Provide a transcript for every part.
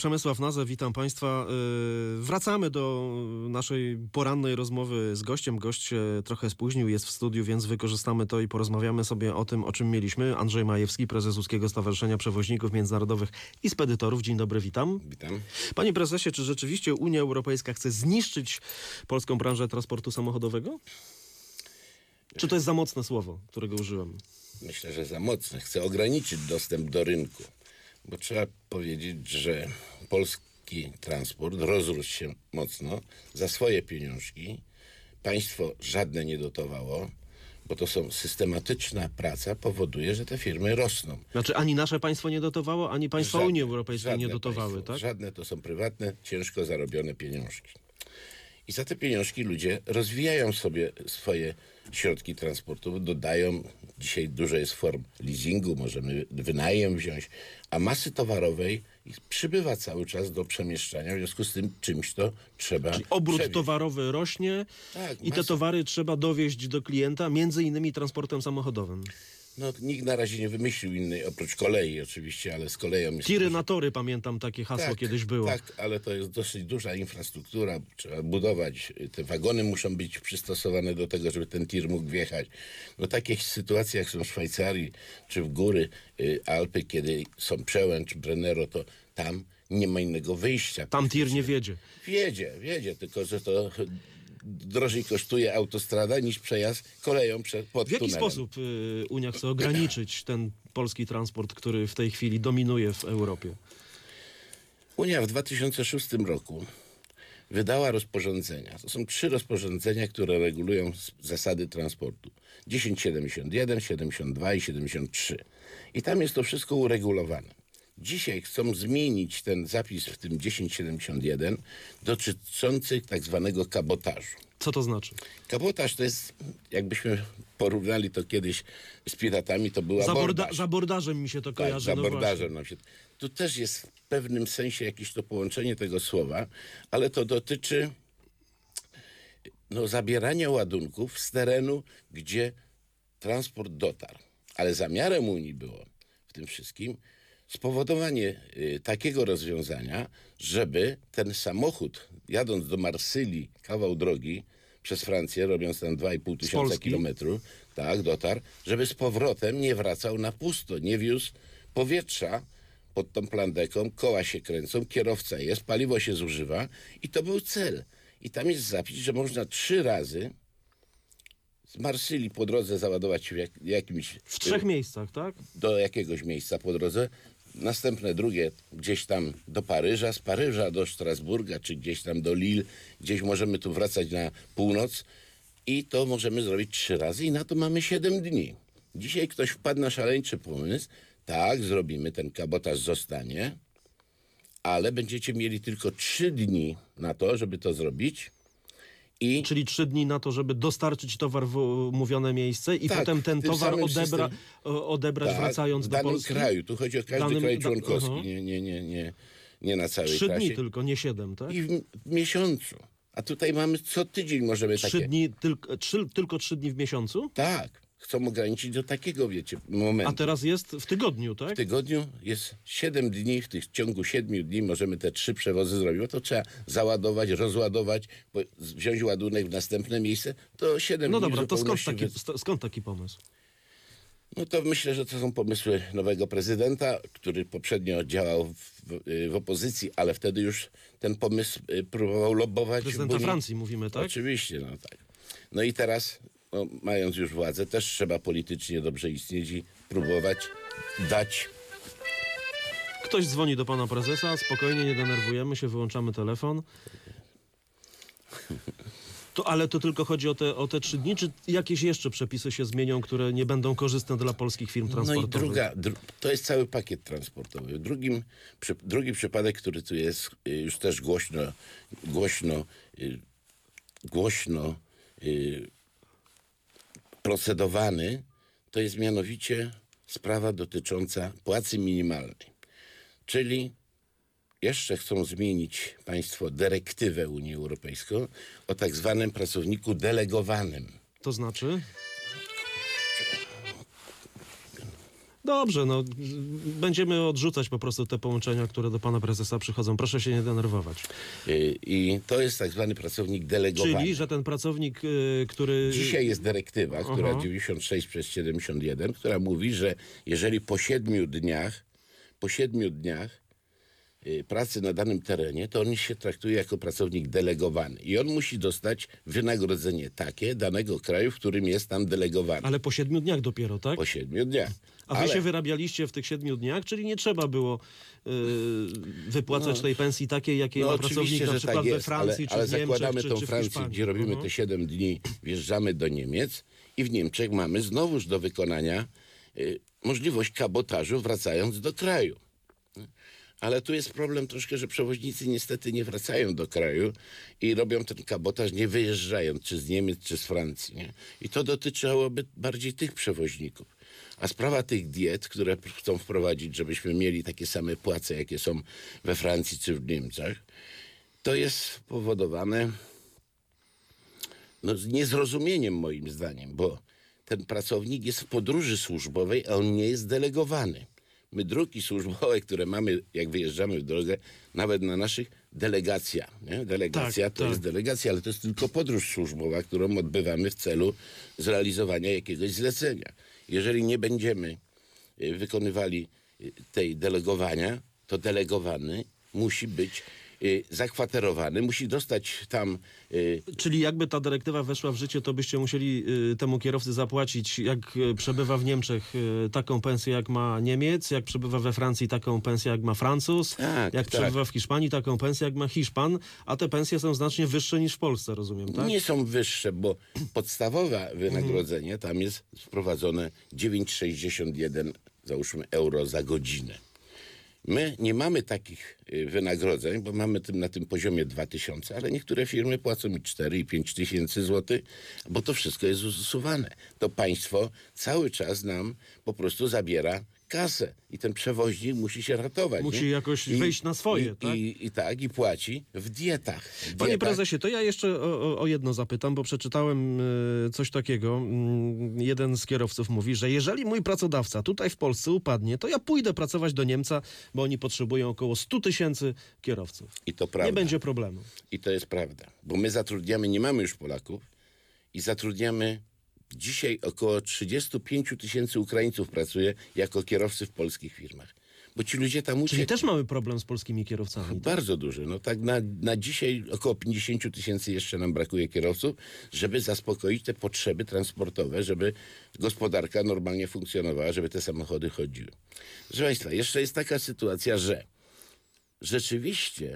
Przemysław Nazę, witam Państwa. Wracamy do naszej porannej rozmowy z gościem. Gość się trochę spóźnił, jest w studiu, więc wykorzystamy to i porozmawiamy sobie o tym, o czym mieliśmy. Andrzej Majewski, prezes Łódzkiego Stowarzyszenia Przewoźników Międzynarodowych i Spedytorów. Dzień dobry, witam. Witam. Panie prezesie, czy rzeczywiście Unia Europejska chce zniszczyć polską branżę transportu samochodowego? Czy to jest za mocne słowo, którego użyłem? Myślę, że za mocne. Chce ograniczyć dostęp do rynku. Bo trzeba powiedzieć, że polski transport rozrósł się mocno za swoje pieniążki. Państwo żadne nie dotowało, bo to są systematyczna praca powoduje, że te firmy rosną. Znaczy ani nasze państwo nie dotowało, ani państwa Unii Europejskiej nie dotowały, państwo, tak? Żadne, to są prywatne, ciężko zarobione pieniążki. I za te pieniążki ludzie rozwijają sobie swoje środki transportu, dodają, dzisiaj dużo jest form leasingu, możemy wynajem wziąć, a masy towarowej przybywa cały czas do przemieszczania, w związku z tym czymś to trzeba Czyli obrót przewieźć. towarowy rośnie Tak, i te towary trzeba dowieźć do klienta, między innymi transportem samochodowym. No, nikt na razie nie wymyślił innej, oprócz kolei oczywiście, ale z koleją jest... Tiry na tory, pamiętam, takie hasło kiedyś było. Tak, ale to jest dosyć duża infrastruktura, trzeba budować, te wagony muszą być przystosowane do tego, żeby ten tir mógł wjechać. No takie sytuacje jak są w Szwajcarii, czy w góry Alpy, kiedy są Przełęcz, Brennero, to tam nie ma innego wyjścia. Tam tir nie wiedzie. Wiedzie, tylko że to drożej kosztuje autostrada niż przejazd koleją pod W jaki tunelem. sposób Unia chce ograniczyć ten polski transport, który w tej chwili dominuje w Europie? Unia w 2006 roku wydała rozporządzenia. To są 3 rozporządzenia, które regulują zasady transportu. 1071, 72 i 73. I tam jest to wszystko uregulowane. Dzisiaj chcą zmienić ten zapis w tym 1071 dotyczący tak zwanego kabotażu. Co to znaczy? Kabotaż to jest, jakbyśmy porównali to kiedyś z piratami, to był abordaż. Za bordażem mi się to kojarzy. Tak, za no bordażem nam się... Tu też jest w pewnym sensie jakieś to połączenie tego słowa, ale to dotyczy zabierania ładunków z terenu, gdzie transport dotarł. Ale zamiarem Unii było w tym wszystkim spowodowanie takiego rozwiązania, żeby ten samochód, jadąc do Marsylii kawał drogi przez Francję, robiąc tam 2,5 tysiąca kilometrów, tak, dotarł, żeby z powrotem nie wracał na pusto, nie wiózł powietrza pod tą plandeką, koła się kręcą, kierowca jest, paliwo się zużywa i to był cel. I tam jest zapis, że można 3 razy z Marsylii po drodze załadować się w jakimś... W 3 miejscach, tak? Do jakiegoś miejsca po drodze. Następne drugie gdzieś tam do Paryża, z Paryża do Strasburga, czy gdzieś tam do Lille, gdzieś możemy tu wracać na północ i to możemy zrobić 3 razy i na to mamy 7 dni. Dzisiaj ktoś wpadł na szaleńczy pomysł, tak, zrobimy, ten kabotaż zostanie, ale będziecie mieli tylko 3 dni na to, żeby to zrobić. Czyli 3 dni na to, żeby dostarczyć towar w umówione miejsce i tak, potem ten towar odebrać tak, wracając do Polski? W danym kraju. Tu chodzi o każdy kraj członkowski. Nie na całej 3 trasie. dni tylko, nie 7, tak? I w miesiącu. A tutaj mamy co tydzień możemy 3 takie... dni, tylko 3 dni w miesiącu? Tak. Chcą ograniczyć do takiego, wiecie, momentu. A teraz jest w tygodniu, tak? W tygodniu jest 7 dni, w ciągu 7 dni możemy te 3 przewozy zrobić, bo to trzeba załadować, rozładować, wziąć ładunek w następne miejsce, to 7 dni. No dobra, to skąd taki pomysł? No to myślę, że to są pomysły nowego prezydenta, który poprzednio działał w opozycji, ale wtedy już ten pomysł próbował lobbować. Prezydenta Francji mówimy, tak? Oczywiście, no tak. No i teraz, mając już władzę, też trzeba politycznie dobrze istnieć i próbować dać... Ktoś dzwoni do pana prezesa, spokojnie, nie denerwujemy się, wyłączamy telefon. Ale to tylko chodzi o te 3 dni, czy jakieś jeszcze przepisy się zmienią, które nie będą korzystne dla polskich firm transportowych? No i to jest cały pakiet transportowy. Drugi przypadek, który tu jest już też głośno procedowany, to jest mianowicie sprawa dotycząca płacy minimalnej. Czyli jeszcze chcą zmienić państwo dyrektywę Unii Europejskiej o tak zwanym pracowniku delegowanym. To znaczy? dobrze, no będziemy odrzucać po prostu te połączenia, które do pana prezesa przychodzą. Proszę się nie denerwować. I to jest tak zwany pracownik delegowany. Czyli, że ten pracownik, który... Dzisiaj jest dyrektywa, która 96/71, która mówi, że jeżeli po 7 dniach pracy na danym terenie, to on się traktuje jako pracownik delegowany. I on musi dostać wynagrodzenie takie danego kraju, w którym jest tam delegowany. Ale po 7 dniach dopiero, tak? Po 7 dniach. A wy się wyrabialiście w tych 7 dniach, czyli nie trzeba było wypłacać tej pensji takiej, jakiej ma pracownik oczywiście, na że przykład tak we jest, Francji, ale czy w Niemczech, zakładamy czy, tą czy w Francję, Hiszpanii. gdzie robimy te 7 dni, wjeżdżamy do Niemiec i w Niemczech mamy znowuż do wykonania możliwość kabotażu wracając do kraju. Ale tu jest problem troszkę, że przewoźnicy niestety nie wracają do kraju i robią ten kabotaż nie wyjeżdżając, czy z Niemiec, czy z Francji. Nie? I to dotyczyłoby bardziej tych przewoźników. A sprawa tych diet, które chcą wprowadzić, żebyśmy mieli takie same płace, jakie są we Francji czy w Niemczech, to jest spowodowane z niezrozumieniem moim zdaniem, bo ten pracownik jest w podróży służbowej, a on nie jest delegowany. My drogi służbowe, które mamy, jak wyjeżdżamy w drogę, nawet na naszych, delegacja. Nie? Delegacja Tak, to jest delegacja, ale to jest tylko podróż służbowa, którą odbywamy w celu zrealizowania jakiegoś zlecenia. Jeżeli nie będziemy wykonywali tej delegowania, to delegowany musi być zakwaterowany, musi dostać tam... Czyli jakby ta dyrektywa weszła w życie, to byście musieli temu kierowcy zapłacić, jak przebywa w Niemczech, taką pensję, jak ma Niemiec, jak przebywa we Francji, taką pensję, jak ma Francuz, jak przebywa w Hiszpanii, taką pensję, jak ma Hiszpan, a te pensje są znacznie wyższe niż w Polsce, rozumiem, tak? Nie są wyższe, bo podstawowe wynagrodzenie tam jest wprowadzone 9,61 załóżmy euro za godzinę. My nie mamy takich wynagrodzeń, bo mamy na tym poziomie 2000, ale niektóre firmy płacą mi 4 i 5 tysięcy złotych, bo to wszystko jest usuwane. To państwo cały czas nam po prostu zabiera kasę i ten przewoźnik musi się ratować. Musi jakoś wyjść na swoje, tak? I płaci w dietach. Panie prezesie, to ja jeszcze o jedno zapytam, bo przeczytałem coś takiego. Jeden z kierowców mówi, że jeżeli mój pracodawca tutaj w Polsce upadnie, to ja pójdę pracować do Niemca, bo oni potrzebują około 100 tysięcy kierowców. I to prawda. Nie będzie problemu. I to jest prawda, bo my zatrudniamy, nie mamy już Polaków i zatrudniamy dzisiaj około 35 tysięcy Ukraińców pracuje jako kierowcy w polskich firmach. Bo ci ludzie tam Czyli też mamy problem z polskimi kierowcami. Bardzo duży. No tak na dzisiaj około 50 tysięcy jeszcze nam brakuje kierowców, żeby zaspokoić te potrzeby transportowe, żeby gospodarka normalnie funkcjonowała, żeby te samochody chodziły. Proszę Państwa, jeszcze jest taka sytuacja, że rzeczywiście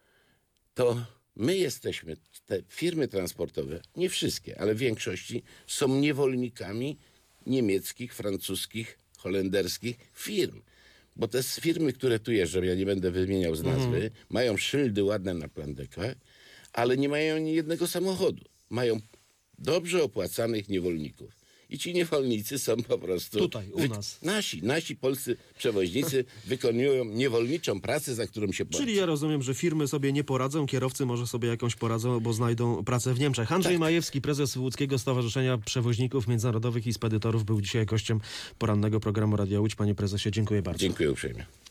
to my jesteśmy, te firmy transportowe, nie wszystkie, ale w większości są niewolnikami niemieckich, francuskich, holenderskich firm. Bo te firmy, które tu jeżdżą, ja nie będę wymieniał z nazwy, mają szyldy ładne na plandekach, ale nie mają ani jednego samochodu. Mają dobrze opłacanych niewolników. I ci niewolnicy są po prostu... Tutaj, u nas. Nasi polscy przewoźnicy wykonują niewolniczą pracę, za którą się płaci. Czyli ja rozumiem, że firmy sobie nie poradzą, kierowcy może sobie jakąś poradzą, bo znajdą pracę w Niemczech. Andrzej Majewski, prezes Łódzkiego Stowarzyszenia Przewoźników Międzynarodowych i Spedytorów, był dzisiaj gościem porannego programu Radia Łódź. Panie prezesie, dziękuję bardzo. Dziękuję uprzejmie.